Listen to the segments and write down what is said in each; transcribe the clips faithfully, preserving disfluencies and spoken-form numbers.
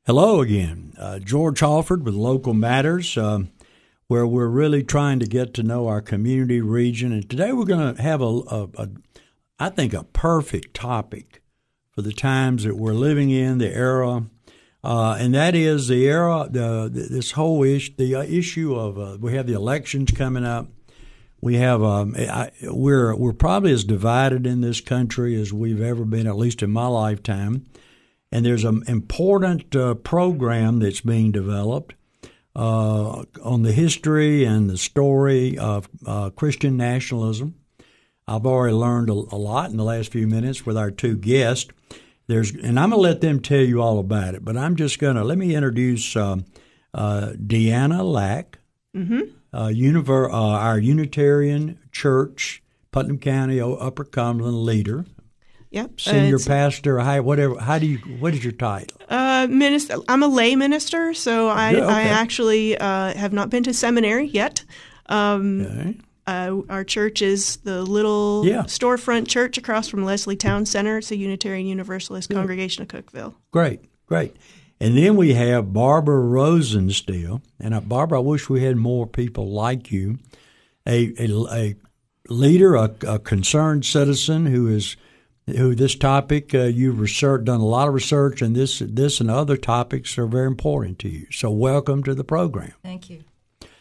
Hello again. Uh, George Halford with Local Matters, uh, where we're really trying to get to know our community region. And today we're going to have, a, a, a, I think, a perfect topic for the times that we're living in, the era, uh, and that is the era, the, this whole issue, the issue of, uh, we have the elections coming up. We have, um, I, we're we're probably as divided in this country as we've ever been, at least in my lifetime. And there's an important uh, program that's being developed uh, on the history and the story of uh, Christian nationalism. I've already learned a, a lot in the last few minutes with our two guests. There's, and I'm going to let them tell you all about it, but I'm just going to, let me introduce um, uh, Deanna Lack, mm-hmm. uh, univer, uh, our Unitarian Church, Putnam County, Upper Cumberland leader. Yep. Senior uh, pastor, how, whatever. How do you? What is your title? Uh, minister. I'm a lay minister, so I, yeah, okay. I actually uh, have not been to seminary yet. Um, okay. uh, our church is the little yeah. storefront church across from Leslie Town Center. It's a Unitarian Universalist Good. Congregation of Cookeville. Great, great. And then we have Barbara Rosenstiel. And uh, Barbara, I wish we had more people like you. A a, a leader, a, a concerned citizen who is. Who this topic uh, you've research, done a lot of research, and this this and other topics are very important to you. So welcome to the program. Thank you.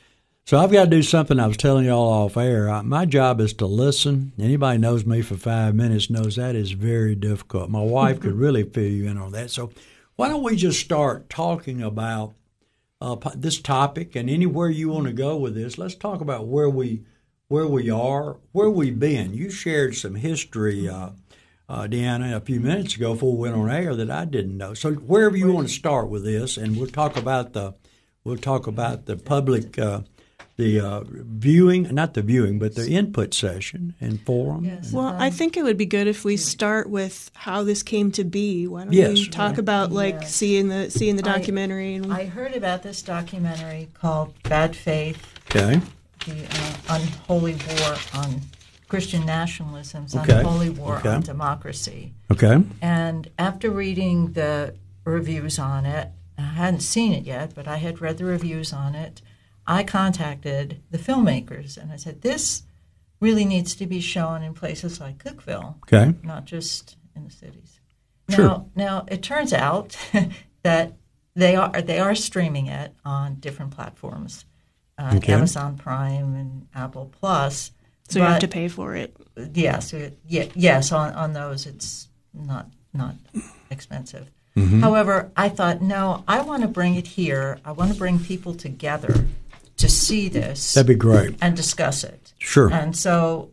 So I've got to do something I was telling you all off air. I, my job is to listen. Anybody knows me for five minutes knows that is very difficult. My wife could really fill you in on that. So why don't we just start talking about uh, this topic, and anywhere you want to go with this, let's talk about where we where we are, where we've been. You shared some history. Uh, Uh, Deanna, a few minutes ago before we went on air that I didn't know. So wherever you want to start with this, and we'll talk about the we'll talk about the public, uh, the uh, viewing, not the viewing, but the input session and forum. Yes. Well, um, I think it would be good if we start with how this came to be. Why don't yes. we talk right. about like yes. seeing the seeing the documentary? I, and I heard about this documentary called Bad Faith. Okay. The uh, Unholy War on Christian Nationalism's okay. Unholy War okay. on Democracy. Okay. And after reading the reviews on it, I hadn't seen it yet, but I had read the reviews on it, I contacted the filmmakers and I said, this really needs to be shown in places like Cookeville, okay. not just in the cities. Sure. Now, now it turns out that they are they are streaming it on different platforms, uh, okay. Amazon Prime and Apple Plus. So but, you have to pay for it. Yes, yeah, yes. On, on those, it's not not expensive. Mm-hmm. However, I thought, no, I want to bring it here. I want to bring people together to see this. That'd be great. And discuss it. Sure. And so,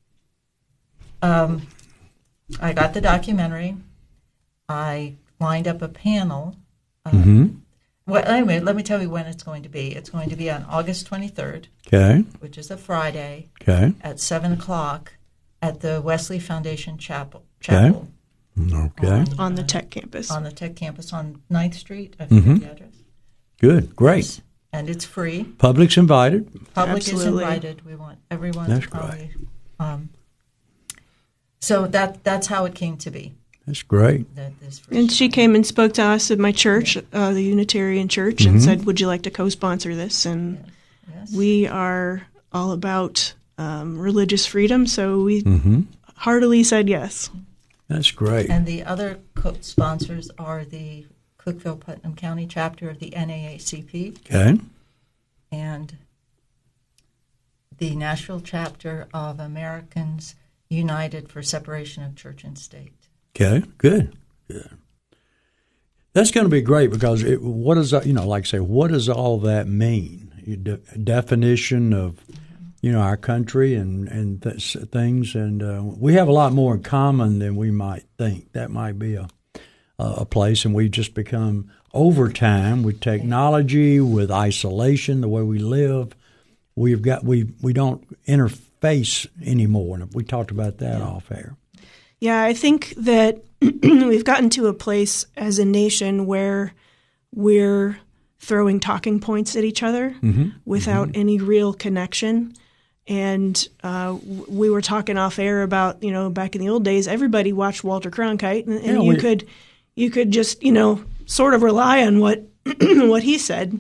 um, I got the documentary. I lined up a panel. Uh, mm-hmm. Well, anyway, let me tell you when it's going to be. It's going to be on August twenty-third, okay, which is a Friday, okay, at seven o'clock at the Wesley Foundation Chapel. Chapel okay, on, on the Tech campus. On the Tech campus on ninth Street. I forget mm-hmm. the address. Good, great. Yes. And it's free. Public's invited. Public Absolutely. is invited. We want everyone That's to probably. great. Um, so that that's how it came to be. That's great. That this and she came and spoke to us at my church, uh, the Unitarian Church, mm-hmm. and said, would you like to co-sponsor this? And yes. Yes. we are all about um, religious freedom, so we mm-hmm. heartily said yes. That's great. And the other co-sponsors are the Cookeville Putnam County chapter of the N double A C P. Okay. And the Nashville chapter of Americans United for Separation of Church and State. Okay, good, good. That's going to be great because it, what does you know, like I say, what does all that mean? De- definition of, you know, our country and and th- things, and uh, we have a lot more in common than we might think. That might be a a place, and we've just become over time with technology, with isolation, the way we live. We've got we we don't interface anymore, and we talked about that yeah. off air. Yeah, I think that we've gotten to a place as a nation where we're throwing talking points at each other mm-hmm. without mm-hmm. any real connection. And uh, we were talking off air about, you know, back in the old days, everybody watched Walter Cronkite, and, and yeah, you we, could you could just, you know, sort of rely on what what he said.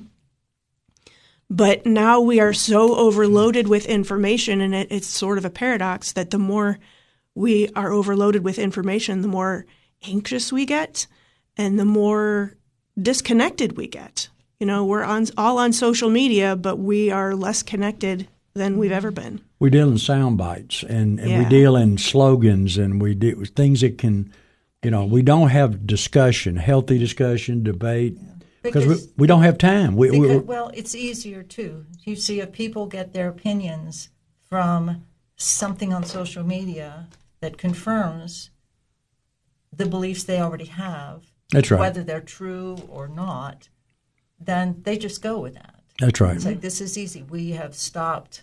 But now we are so overloaded with information, and it, it's sort of a paradox that the more we are overloaded with information, the more anxious we get and the more disconnected we get. You know, we're on all on social media, but we are less connected than we've ever been. We deal in sound bites, and, and Yeah. we deal in slogans, and we do things that can, you know, we don't have discussion, healthy discussion, debate, because, Because- we, we don't have time. We, we, Because, well, it's easier too. You see, if people get their opinions from something on social media that confirms the beliefs they already have, That's right. whether they're true or not, then they just go with that. That's right. It's like, this is easy. We have stopped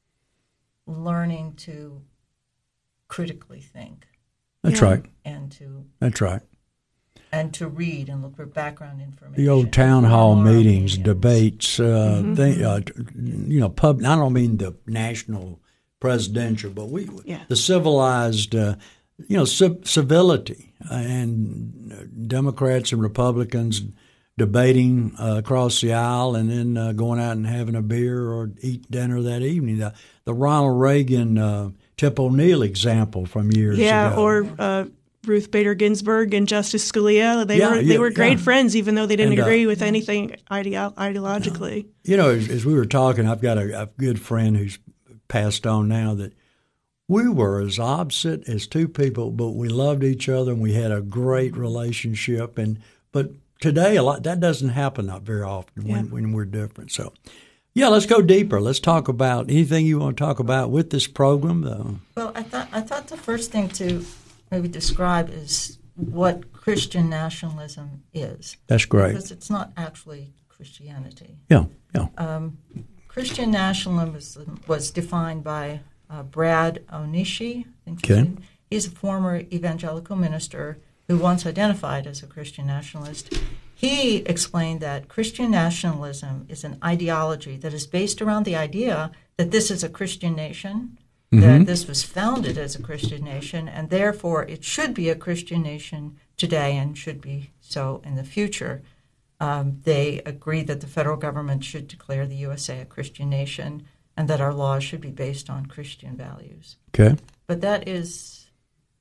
learning to critically think That's Yeah. right. and to That's right. and to read and look for background information. The old town form hall our meetings, opinions. debates, uh, Mm-hmm. thing, uh, you know, pub. I don't mean the national presidential, but we Yeah. the civilized, uh, you know, civ- civility uh, and Democrats and Republicans debating uh, across the aisle, and then uh, going out and having a beer or eat dinner that evening. The, the Ronald Reagan, uh, Tip O'Neill example from years Yeah, ago. or uh, Ruth Bader Ginsburg and Justice Scalia. They Yeah, were yeah, they were great yeah. friends, even though they didn't And, uh, agree with anything ideo- ideologically. You know, as, as we were talking, I've got a, a good friend who's passed on now that we were as opposite as two people, but we loved each other and we had a great relationship. And but today, a lot that doesn't happen not very often when, Yeah. when we're different. So, yeah, let's go deeper. Let's talk about anything you want to talk about with this program. Uh, Well, I thought I thought the first thing to maybe describe is what Christian nationalism is. that's great. Because it's not actually Christianity. Yeah, yeah. Um, Christian nationalism was defined by uh, Brad Onishi. I think his Okay. name. He's a former evangelical minister who once identified as a Christian nationalist. He explained that Christian nationalism is an ideology that is based around the idea that this is a Christian nation, that this was founded as a Christian nation, and therefore it should be a Christian nation today and should be so in the future. Um, they agree that the federal government should declare the U S A a Christian nation and that our laws should be based on Christian values. Okay. But that is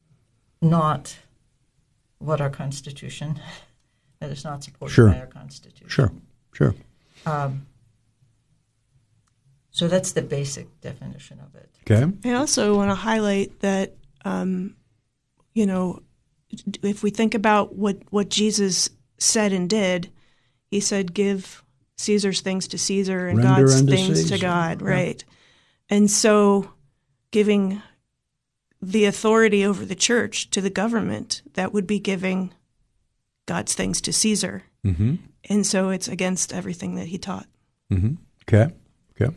not what our Constitution, that is not supported Sure. by our Constitution. Sure, sure. Um, so that's the basic definition of it. Okay. I also want to highlight that, um, you know, if we think about what, what Jesus said and did, he said, give Caesar's things to Caesar and Render God's unto things Caesar. to God, Yeah. right? And so giving the authority over the church to the government, that would be giving God's things to Caesar. Mm-hmm. And so it's against everything that he taught. Mm-hmm. Okay. Okay.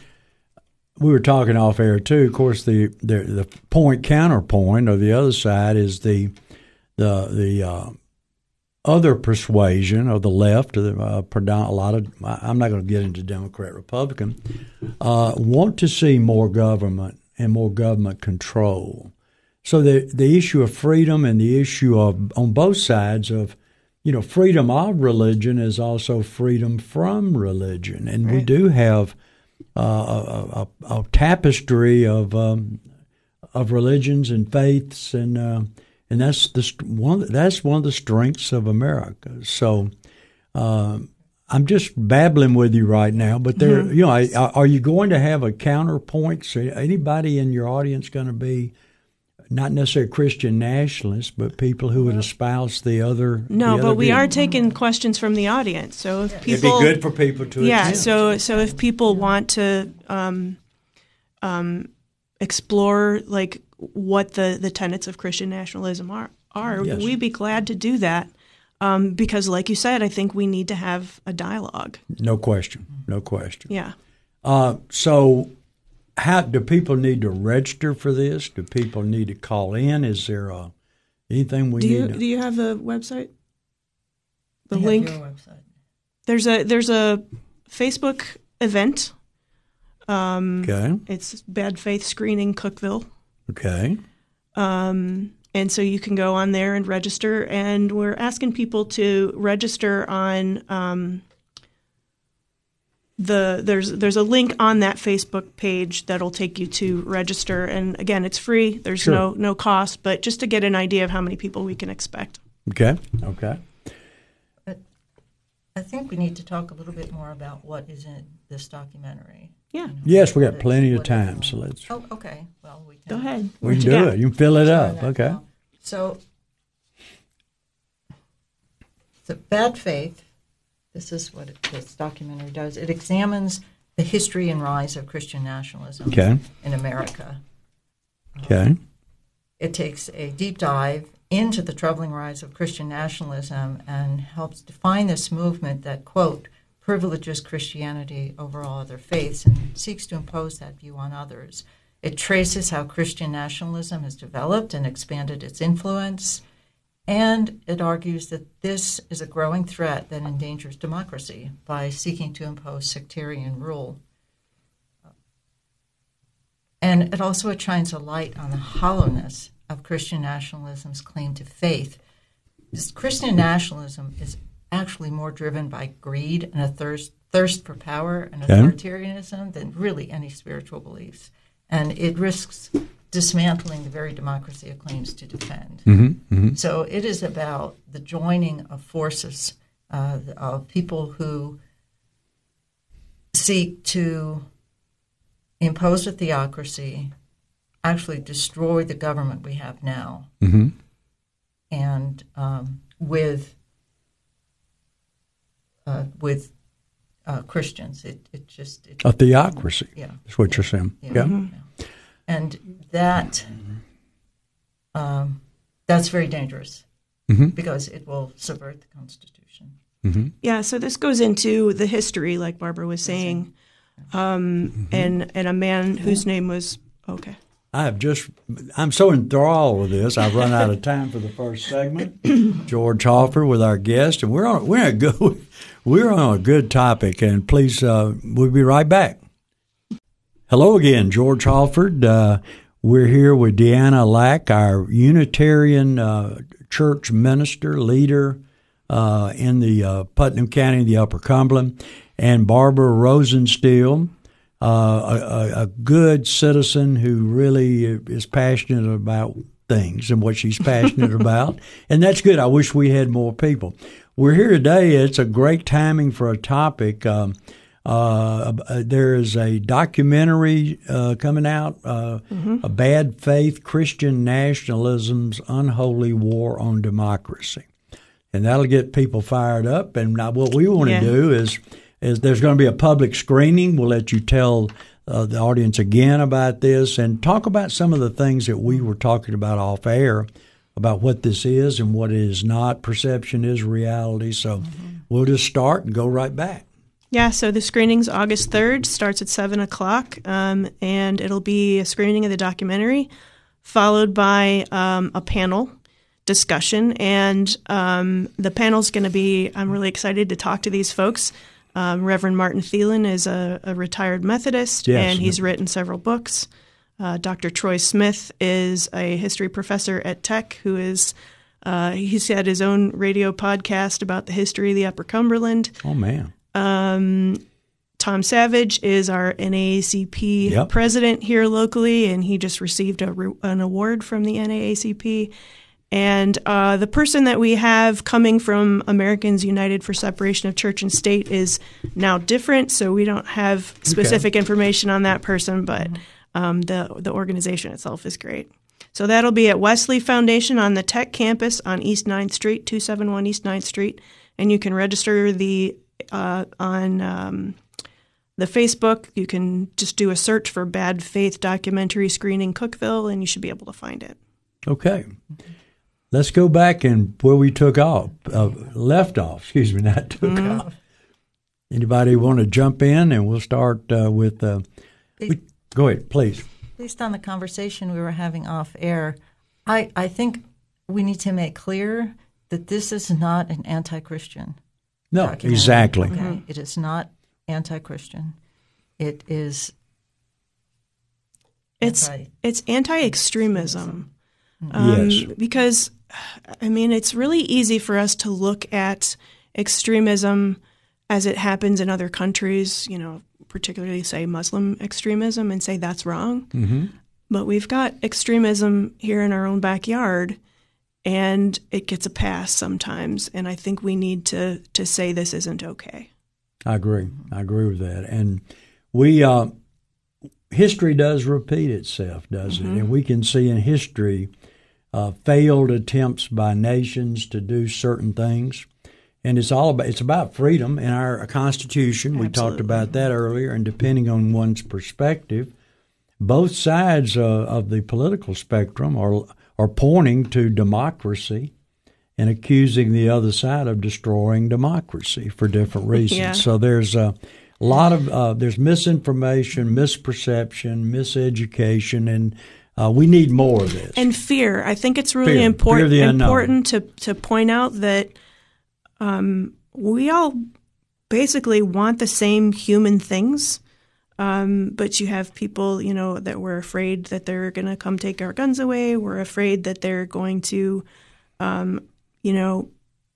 We were talking off air too. Of course, the the, the point counterpoint, or the other side, is the the the uh, other persuasion of the left. Or the, uh, predom- a lot of I'm not going to get into Democrat Republican. Uh, want to see more government and more government control. So the the issue of freedom and the issue of on both sides of you know freedom of religion is also freedom from religion, and we Right. do have. Uh, a, a, a tapestry of um, of religions and faiths, and uh, and that's the one. That's one of the strengths of America. So uh, I'm just babbling with you right now, but there, Mm-hmm. you know, I, are you going to have a counterpoint? So anybody in your audience going to be not necessarily Christian nationalists, but people who would espouse the other? No, the but other we view? are taking questions from the audience. So if It'd people, be good for people to yeah. attend. So so if people want to um, um, explore like what the, the tenets of Christian nationalism are, are Yes. we'd be glad to do that. Um, because, like you said, I think we need to have a dialogue. No question, no question. Yeah. Uh, so, how do people need to register for this? Do people need to call in? Is there a, anything we Do need you to? do you have the website? The They have link. your website. There's a there's a Facebook event. Um, Okay, It's Bad Faith Screening Cookeville. okay, Um, And so you can go on there and register. And we're asking people to register on um, the there's there's a link on that Facebook page that'll take you to register. And again, it's free. There's Sure. no no cost, but just to get an idea of how many people we can expect. Okay. Okay. But I think we need to talk a little bit more about what is in this documentary. Yeah. You know, Yes, we what got it- plenty of what it- time, so let's Oh, okay. Well, we can Go ahead. we What can you do got? it. You can fill it Try up. that Okay. now. So, the Bad Faith. This is what it, this documentary does. It examines the history and rise of Christian nationalism Okay. in America. Okay. It takes a deep dive into the troubling rise of Christian nationalism and helps define this movement that, quote, privileges Christianity over all other faiths and seeks to impose that view on others. It traces how Christian nationalism has developed and expanded its influence, and it argues that this is a growing threat that endangers democracy by seeking to impose sectarian rule. And it also shines a light on the hollowness of Christian nationalism's claim to faith. This Christian nationalism is actually more driven by greed and a thirst thirst for power and Okay. authoritarianism than really any spiritual beliefs. And it risks dismantling the very democracy it claims to defend. Mm-hmm. Mm-hmm. So it is about the joining of forces uh, of people who seek to impose a theocracy, actually destroy the government we have now, Mm-hmm. and um, with uh, with uh, Christians, it it just it, A theocracy. yeah. That's what you're saying. Yeah, Yeah. yeah. And that um, that's very dangerous Mm-hmm. because it will subvert the Constitution. Mm-hmm. Yeah, so this goes into the history, like Barbara was saying, um, and and a man whose name was okay. I have just, I'm so enthralled with this, I've run out of time for the first segment. George Halford with our guest, and we're on, we're a good, we're on a good topic, and please, uh, we'll be right back. Hello again, George Halford. Uh, we're here with Deanna Lack, our Unitarian uh, church minister, leader uh, in the uh, Putnam County, the Upper Cumberland, and Barbara Rosenstiel, Uh, a, a good citizen who really is passionate about things and what she's passionate about. And that's good. I wish we had more people. We're here today. It's a great timing for a topic. Um, uh, there is a documentary uh, coming out, uh, mm-hmm. A Bad Faith, Christian Nationalism's Unholy War on Democracy. And that'll get people fired up. And what we want to Yeah. do is is there's going to be a public screening. We'll let you tell uh, the audience again about this and talk about some of the things that we were talking about off air about what this is and what it is not. Perception is reality. So mm-hmm. we'll just start and go right back. Yeah, so the screening's August third, starts at seven o'clock, um, and it'll be a screening of the documentary followed by um, a panel discussion. And um, the panel's going to be, I'm really excited to talk to these folks. Um, Reverend Martin Thielen is a, a retired Methodist, yes. and he's written several books. Uh, Doctor Troy Smith is a history professor at Tech who is, uh, he's had his own radio podcast about the history of the Upper Cumberland. Oh, man. Um, Tom Savage is our N double A C P yep. president here locally, and he just received a re- an award from the N double A C P. And uh, the person that we have coming from Americans United for Separation of Church and State is now different, so we don't have specific okay. information on that person, but um, the the organization itself is great. So that'll be at Wesley Foundation on the Tech campus on East ninth Street, two seventy-one East ninth Street, and you can register the uh, on um, the Facebook. You can just do a search for Bad Faith Documentary Screening Cookeville, and you should be able to find it. Okay. Let's go back and where we took off, uh, left off, excuse me, not took mm-hmm. off. Anybody want to jump in? And we'll start uh, with, uh, we, go ahead, please. Based on the conversation we were having off air, I, I think we need to make clear that this is not an anti-Christian No, documentary. exactly. Okay? Mm-hmm. It is not anti-Christian. It is It's anti- it's anti-extremism. Um, yes. Because, I mean, it's really easy for us to look at extremism as it happens in other countries, you know, particularly, say, Muslim extremism, and say that's wrong. Mm-hmm. But we've got extremism here in our own backyard, and it gets a pass sometimes. And I think we need to, to say this isn't okay. I agree. I agree with that. And we, uh, history does repeat itself, doesn't Mm-hmm. it? And we can see in history uh, failed attempts by nations to do certain things. And it's all about, it's about freedom in our Constitution. We Absolutely. talked about that earlier. And depending on one's perspective, both sides uh, of the political spectrum are are pointing to democracy and accusing the other side of destroying democracy for different reasons. Yeah. So there's a lot of uh, there's misinformation, misperception, miseducation, and uh, we need more of this. And fear. I think it's really Fear. important Fear of the unknown. important to to point out that um, we all basically want the same human things. Um, but you have people, you know, that we're afraid that they're going to come take our guns away. We're afraid that they're going to, um, you know,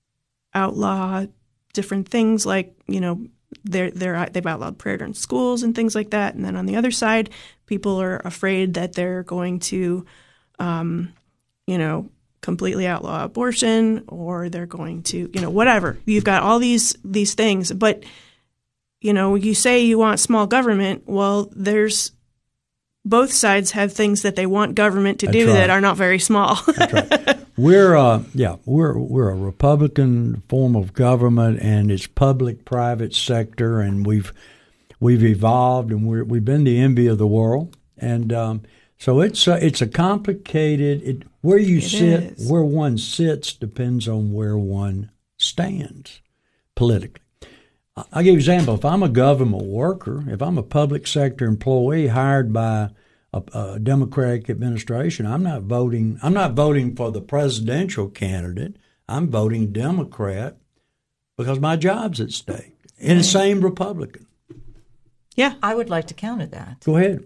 outlaw different things like, you know, they're, they're, they've outlawed prayer in schools and things like that. And then on the other side, people are afraid that they're going to, um, you know, completely outlaw abortion, or they're going to, you know, whatever. You've got all these these things, but you know, you say you want small government. Well, there's both sides have things that they want government to That's do right. that are not very small. That's right. We're uh, yeah, we're we're a Republican form of government, and it's public-private sector, and we've we've evolved, and we're, we've been the envy of the world, and um, so it's a, it's a complicated. It, where you It sit, is. where one sits, depends on where one stands politically. I'll give you an example. If I'm a government worker, if I'm a public sector employee hired by a, a Democratic administration, I'm not voting. I'm not voting for the presidential candidate. I'm voting Democrat because my job's at stake. And the same Republican. Yeah. I would like to counter that. Go ahead.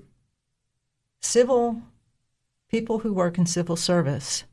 Civil people who work in civil service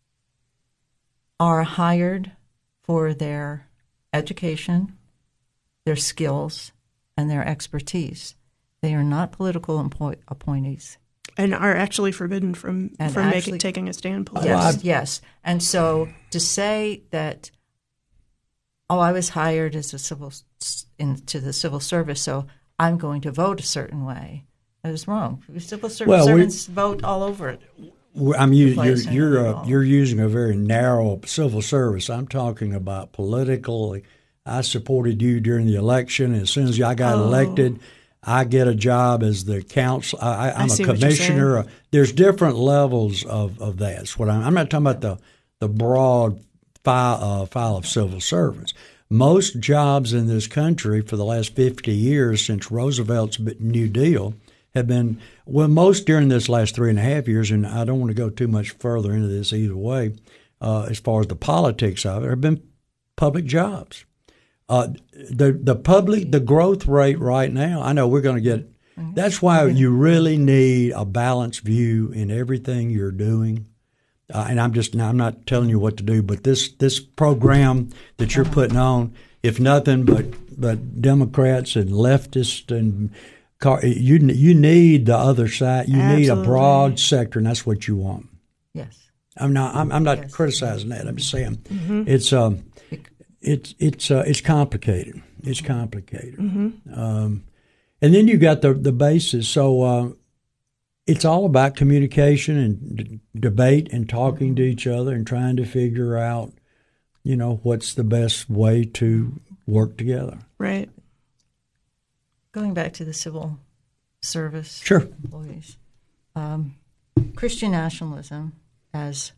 are hired for their education, their skills, and their expertise. They are not political appoint- appointees. And are actually forbidden from, And from actually- making, taking a stand Yes, politically. yes. And so to say that, oh, I was hired as a civil into the civil service, so I'm going to vote a certain way, that is wrong. Civil service Well, we- servants vote all over it. I'm u- you're place you're in uh, law. you're using a very narrow civil service. I'm talking about political. I supported you during the election. As soon as I got Oh. elected, I get a job as the council. I, I, I'm I a see what you're commissioner. There's different levels of, of that. That's what I'm, I'm not talking about the the broad file uh, file of civil service. Most jobs in this country for the last fifty years since Roosevelt's New Deal have been, well, most during this last three and a half years, and I don't want to go too much further into this either way, uh, as far as the politics of it, have been public jobs. Uh, the the public the growth rate right now, I know we're going to get. That's why you really need a balanced view in everything you're doing. Uh, and I'm just I'm not telling you what to do, but this this program that you're putting on, if nothing but but Democrats and leftists and car, you you need the other side. You need a Absolutely. broad sector, and that's what you want. Yes. I'm not I'm, I'm not Yes. criticizing that. I'm just saying it's um it's it's uh, it's complicated. It's complicated. Um, and then you got the the basis. So uh, it's all about communication and d- debate and talking to each other and trying to figure out, you know, what's the best way to work together. Right. Going back to the civil service Sure. employees, um, Christian nationalism, as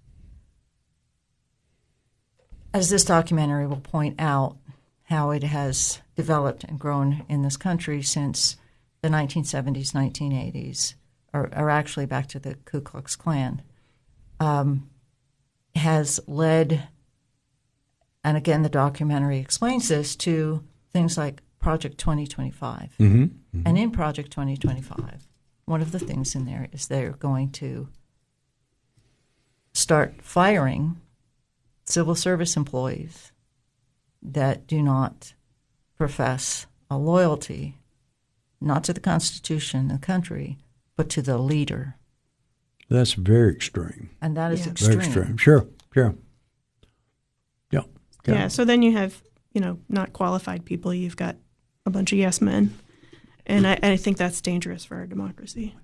as this documentary will point out, how it has developed and grown in this country since the nineteen seventies, nineteen eighties, or, or actually back to the Ku Klux Klan, um, has led, and again the documentary explains this, to things like Project twenty twenty-five. Mm-hmm. Mm-hmm. And in Project twenty twenty-five, one of the things in there is they're going to start firing civil service employees that do not profess a loyalty, not to the Constitution and the country, but to the leader. That's very extreme. And that is Yeah. extreme. Very extreme. Sure, sure. Yeah. Yeah, so then you have, you know, not qualified people. You've got a bunch of yes men. And I, I think that's dangerous for our democracy.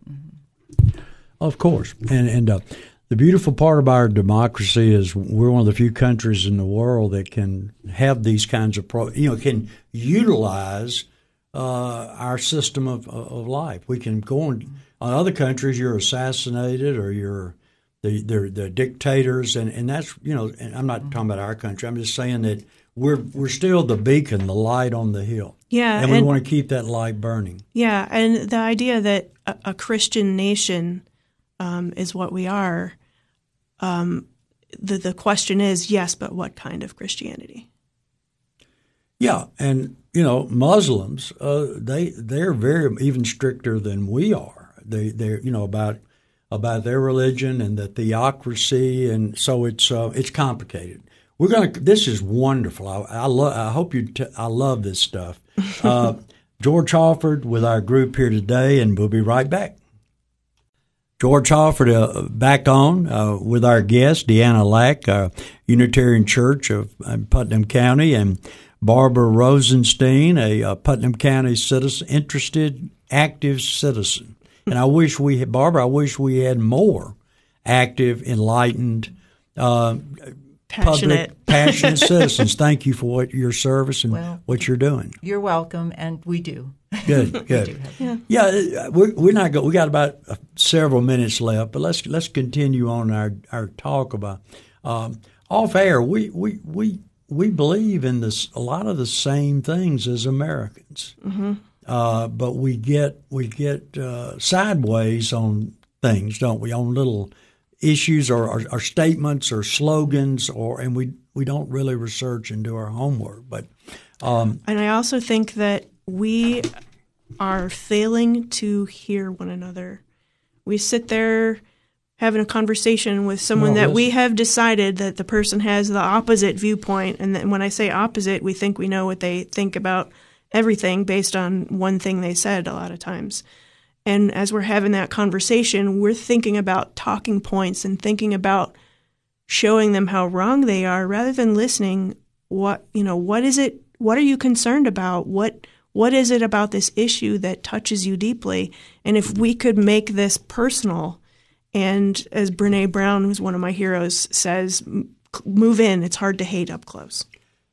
Of course. And and uh, the beautiful part of our democracy is we're one of the few countries in the world that can have these kinds of, pro, you know, can utilize uh, our system of, of life. We can go on, on other countries, you're assassinated or you're, the, they're, they're dictators. And, and that's, you know, and I'm not talking about our country. I'm just saying that we're we're still the beacon, the light on the hill. Yeah. And we and, want to keep that light burning. Yeah, and the idea that a, a Christian nation um, is what we are, um, the, the question is, yes, but what kind of Christianity? Yeah, and you know, Muslims, uh, they they're very even stricter than we are. They they're you know about about their religion and the theocracy, and so it's uh, it's complicated. We're gonna. This is wonderful. I, I love. I hope you. T- I love this stuff. Uh, George Halford with our group here today, and we'll be right back. George Halford uh, back on uh, with our guest Deanna Lack, uh, Unitarian Church of uh, Putnam County, and Barbara Rosenstein, a uh, Putnam County citizen, interested, active citizen. And I wish we had, Barbara, I wish we had more active, enlightened, uh, Passionate. public, passionate citizens. Thank you for what your service and Well, what you're doing. You're welcome, and we do. Good, good. We do have- Yeah. Yeah, we're, we're not go, we got about uh, several minutes left, but let's let's continue on our, our talk about um, off air. We we we we believe in this a lot of the same things as Americans, Mm-hmm. uh, but we get we get uh, sideways on things, don't we? On little issues or, or, or statements or slogans, or and we we don't really research and do our homework. But um, And I also think that we are failing to hear one another. We sit there having a conversation with someone Well, that we listen. have decided that the person has the opposite viewpoint. And then when I say opposite, we think we know what they think about everything based on one thing they said a lot of times. And as we're having that conversation, we're thinking about talking points and thinking about showing them how wrong they are rather than listening. What, you know, what is it? What are you concerned about? What What is it about this issue that touches you deeply? And if we could make this personal, and as Brene Brown, who's one of my heroes, says, move in. It's hard to hate up close.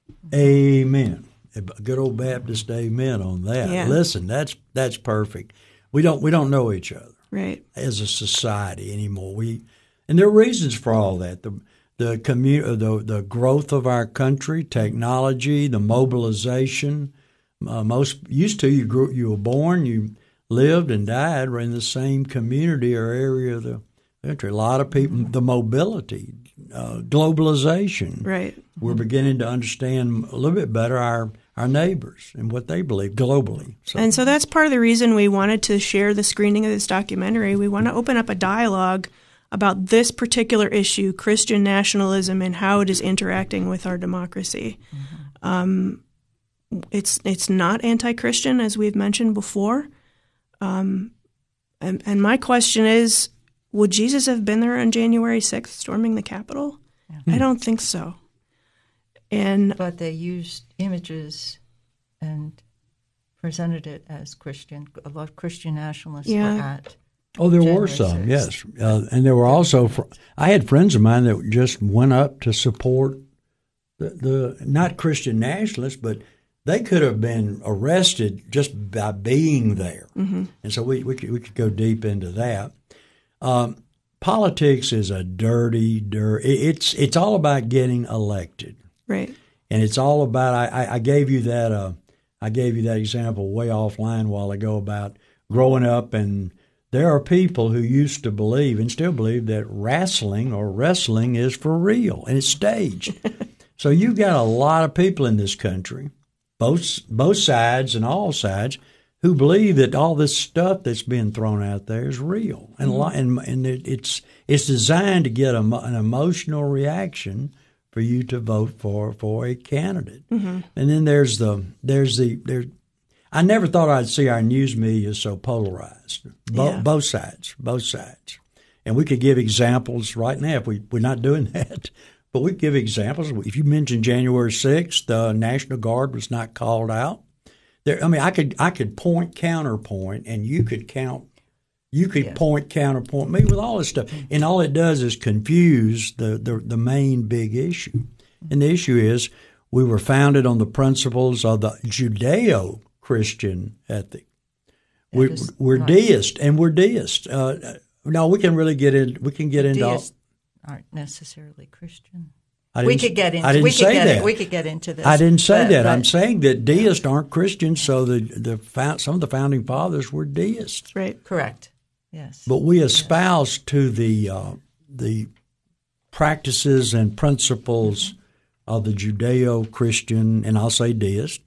Amen. A good old Baptist amen on that. Yeah. Listen, that's that's perfect. We don't we don't know each other Right. as a society anymore. We and there are reasons for all that. The the commu- the the growth of our country, technology, the mobilization. Uh, most used to you grew you were born, you lived and died in the same community or area of the country. A lot of people, the mobility, uh, globalization. Right. We're beginning to understand a little bit better our, our neighbors and what they believe globally. So, And so that's part of the reason we wanted to share the screening of this documentary. We want to open up a dialogue about this particular issue, Christian nationalism, and how it is interacting with our democracy. Mm-hmm. Um, it's it's not anti-Christian, as we've mentioned before. Um, and, and my question is, would Jesus have been there on January sixth storming the Capitol? Yeah. I don't think so. And But they used images and presented it as Christian. A lot of Christian nationalists Yeah. were at. oh, there January were some, sixth. yes, uh, and there were also. Fr- I had friends of mine that just went up to support the, the not Christian nationalists, but they could have been arrested just by being there, mm-hmm. and so we we could, we could go deep into that. Um, politics is a dirty, dirty. It's it's all about getting elected. right. And it's all about. I, I, I gave you that. Uh, I gave you that example way offline a while ago about growing up, and there are people who used to believe and still believe that wrestling or wrestling is for real and it's staged. So you've got a lot of people in this country, both both sides and all sides, who believe that all this stuff that's being thrown out there is real, and Mm-hmm. and, and it, it's it's designed to get a, an emotional reaction for you to vote for for a candidate. Mm-hmm. And then there's the there's the there. I never thought I'd see our news media so polarized. Bo- Yeah. Both sides, both sides, and we could give examples right now if we we're not doing that. But we give examples. If you mentioned January sixth, the National Guard was not called out. There, I mean, I could I could point counterpoint, and you could count. You could Yes. point counterpoint me with all this stuff, and all it does is confuse the, the the main big issue. And the issue is we were founded on the principles of the Judeo-Christian ethic. We, is we're right. deist, and we're deist. Uh, no, we can really get in. We can get into. all- Deists aren't necessarily Christian. I We didn't- could get into. I didn't we could say get that. It, we could get into this. I didn't say but- that. but- I'm saying that deists aren't Christians. So the the found, some of the founding fathers were deists, Right. correct. Yes. but we espouse to the uh, the practices and principles of the Judeo-Christian, and I'll say deist.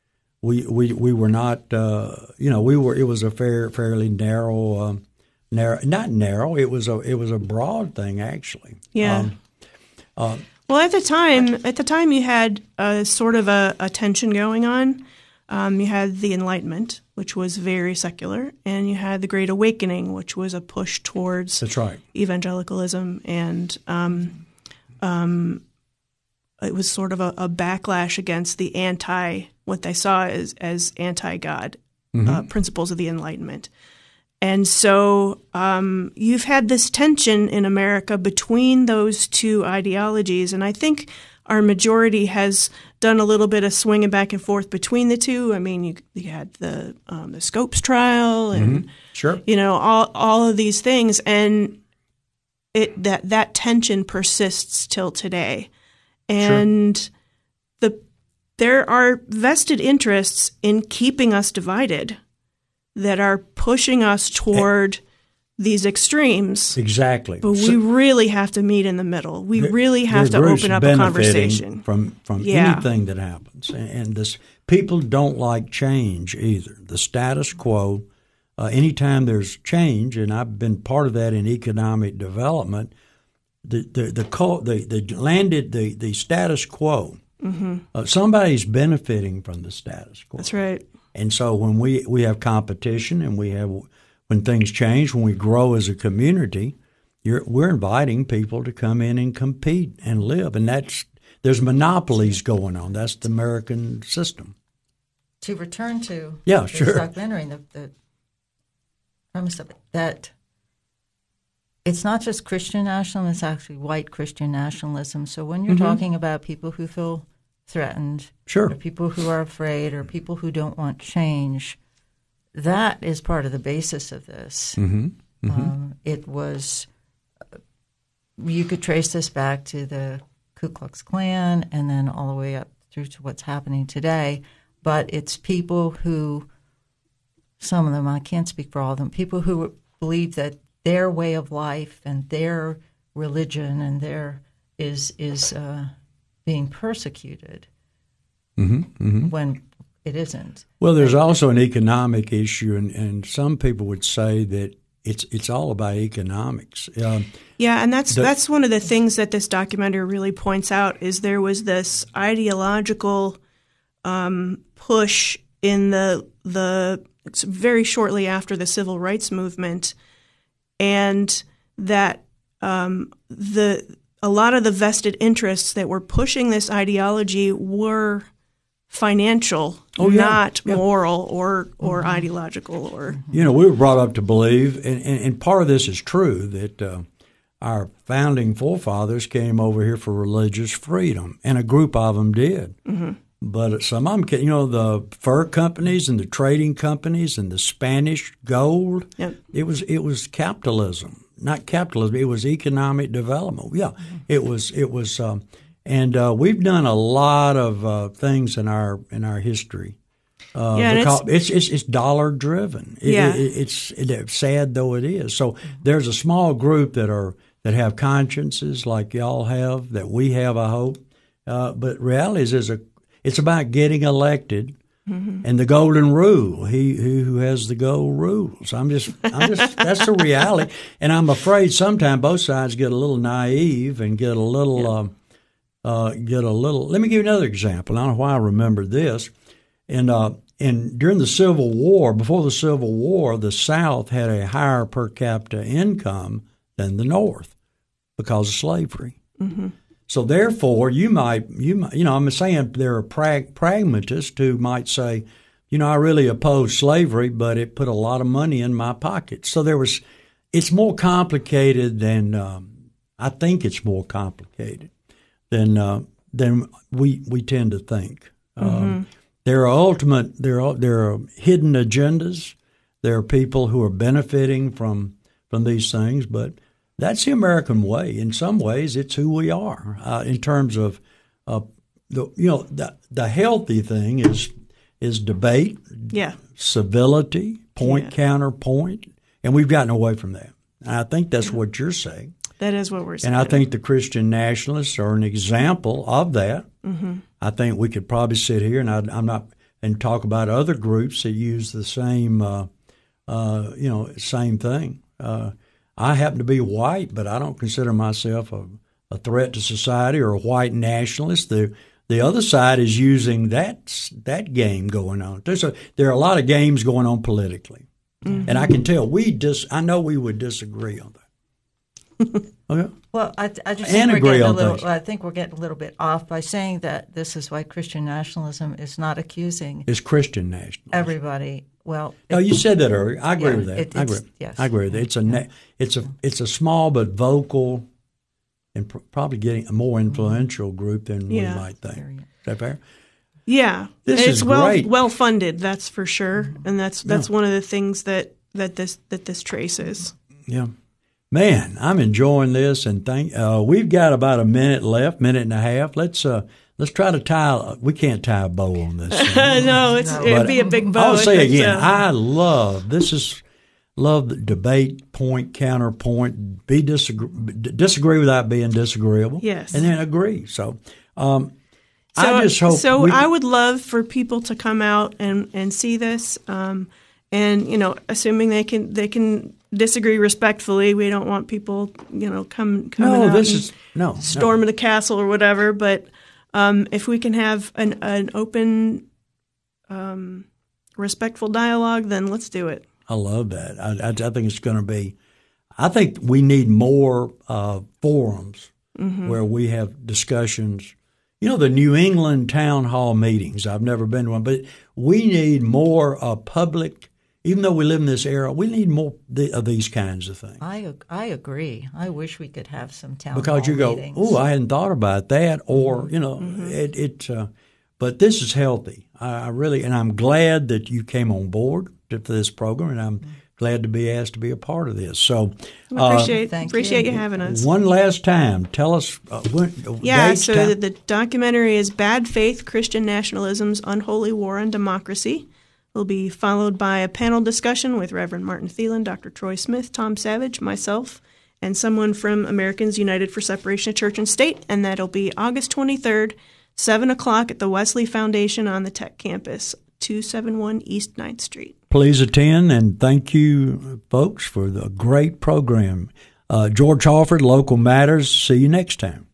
We we we were not. Uh, you know, we were. It was a fair, fairly narrow, uh, narrow, not narrow. It was a it was a broad thing actually. Yeah. Um, Well, at the time, at the time, you had a sort of a, a tension going on. Um, you had the Enlightenment, which was very secular, and you had the Great Awakening, which was a push towards That's right. evangelicalism, and um, um, it was sort of a, a backlash against the anti, what they saw as as anti-God uh, principles of the Enlightenment. And so um, you've had this tension in America between those two ideologies, and I think our majority has done a little bit of swinging back and forth between the two. I mean, you, you had the um, the Scopes trial, and Sure. you know all all of these things, and it that that tension persists till today, and the there are vested interests in keeping us divided that are pushing us toward these extremes. Exactly. But we really have to meet in the middle. We really have to There are groups open up a benefiting conversation. from from Yeah. anything that happens, and, and this people don't like change either. The status quo. Uh, anytime there's change, and I've been part of that in economic development, the the the co- the, the landed the the status quo. Mm-hmm. Uh, somebody's benefiting from the status quo. That's right. And so when we, we have competition and we have when things change, when we grow as a community, you're, we're inviting people to come in and compete and live. And that's there's monopolies going on. That's the American system. To return to Yeah, this sure. documentary, the, the premise of it, that it's not just Christian nationalism, it's actually white Christian nationalism. So when you're Mm-hmm. talking about people who feel threatened, Sure. or people who are afraid, or people who don't want change, that is part of the basis of this. Mm-hmm. Mm-hmm. Um, it was, you could trace this back to the Ku Klux Klan and then all the way up through to what's happening today. But it's people who, some of them, I can't speak for all of them, people who believe that their way of life and their religion and their is is uh, being persecuted Mm-hmm. Mm-hmm. when it isn't. Well, there's also an economic issue, and, and some people would say that it's it's all about economics. Um, Yeah, and that's The- that's one of the things that this documentary really points out is there was this ideological um, push in the the it's very shortly after the civil rights movement, and that um, the a lot of the vested interests that were pushing this ideology were financial, Oh, yeah. not Yeah. moral or or ideological or You know, we were brought up to believe, and, and, and part of this is true, that uh, our founding forefathers came over here for religious freedom, and a group of them did. Mm-hmm. But some of them, ca- you know, the fur companies and the trading companies and the Spanish gold, Yep. it was it was capitalism, not capitalism. It was economic development. Yeah, Mm-hmm. it was it was, um, and uh, we've done a lot of uh, things in our in our history. Uh, Yeah, and because it's, it's it's dollar driven. It, Yeah. it, it's it, sad though it is. So there's a small group that are that have consciences like y'all have, that we have, I hope. Uh, but reality is, is a it's about getting elected Mm-hmm. And the golden rule, he, he who has the gold rules. I'm just, I'm just, that's the reality. And I'm afraid sometimes both sides get a little naive and get a little, yeah. um, uh, get a little, let me give you another example. I don't know why I remember this. And, uh, and during the Civil War, before the Civil War, the South had a higher per capita income than the North because of slavery. Mm-hmm. So therefore, you might, you might, you know, I'm saying there are prag- pragmatists who might say, you know, I really oppose slavery, but it put a lot of money in my pocket. So there was, it's more complicated than, um, I think it's more complicated than uh, than we we tend to think. Mm-hmm. Um, there are ultimate, there are there are hidden agendas. There are people who are benefiting from from these things, but that's the American way. In some ways, it's who we are. Uh, in terms of, uh, the you know, the the healthy thing is is debate, yeah, civility, point yeah. counterpoint, and we've gotten away from that. And I think that's yeah. what you're saying. That is what we're saying. And I think the Christian nationalists are an example of that. Mm-hmm. I think we could probably sit here and I, I'm not and talk about other groups that use the same, uh, uh, you know, same thing. Uh, I happen to be white, but I don't consider myself a, a threat to society or a white nationalist. The the other side is using that that game going on. There's a there are a lot of games going on politically, mm-hmm. and I can tell we dis. I know we would disagree on that. Okay. Well, I, I just and think we're agree getting on a little. things. I think we're getting a little bit off by saying that this is why Christian nationalism is not accusing It's Christian nationalism. everybody. Well, no, you said that earlier. I agree yeah, with that. It, I agree. Yes, I agree with that. It's a yeah. it's a it's a small but vocal and pr- probably getting a more influential group than yeah. we might think. Is that fair? Yeah, this it's is well great. well funded. That's for sure, and that's that's yeah. one of the things that, that this that this traces. Yeah, man, I'm enjoying this, and thank. Uh, we've got about a minute left, minute and a half. Let's uh, let's try to tie. We can't tie a bow on this. no, it's no. it'd But be a big bow. I'll say again, so. I love this is love the debate, point, counterpoint, be disagree, disagree without being disagreeable. Yes, and then agree. So. Um, So, I just hope so we, I would love for people to come out and, and see this, um, and you know, assuming they can they can disagree respectfully. We don't want people, you know, come coming no, out this and is no storming no. the castle or whatever. But um, if we can have an an open, um, respectful dialogue, then let's do it. I love that. I, I, I think it's going to be. I think we need more uh, forums mm-hmm. where we have discussions. You know, the New England town hall meetings, I've never been to one, but we need more uh, public, even though we live in this era, we need more th- of these kinds of things. I I agree. I wish we could have some town because hall you go, meetings. oh, I hadn't thought about that, or, Mm-hmm. you know, mm-hmm. it, it uh, but this is healthy. I, I really, and I'm glad that you came on board to, to this program, and I'm mm-hmm. glad to be asked to be a part of this. So, I appreciate, uh, appreciate you. you having us. One last time, tell us uh, when. Yeah, dates, so time? the, the documentary is Bad Faith, Christian Nationalism's Unholy War on Democracy. It'll be followed by a panel discussion with Reverend Martin Thielen, Doctor Troy Smith, Tom Savage, myself, and someone from Americans United for Separation of Church and State, and that'll be August twenty-third, seven o'clock at the Wesley Foundation on the Tech Campus, two seventy-one East ninth Street. Please attend, and thank you, folks, for the great program. Uh, George Halford, Local Matters. See you next time.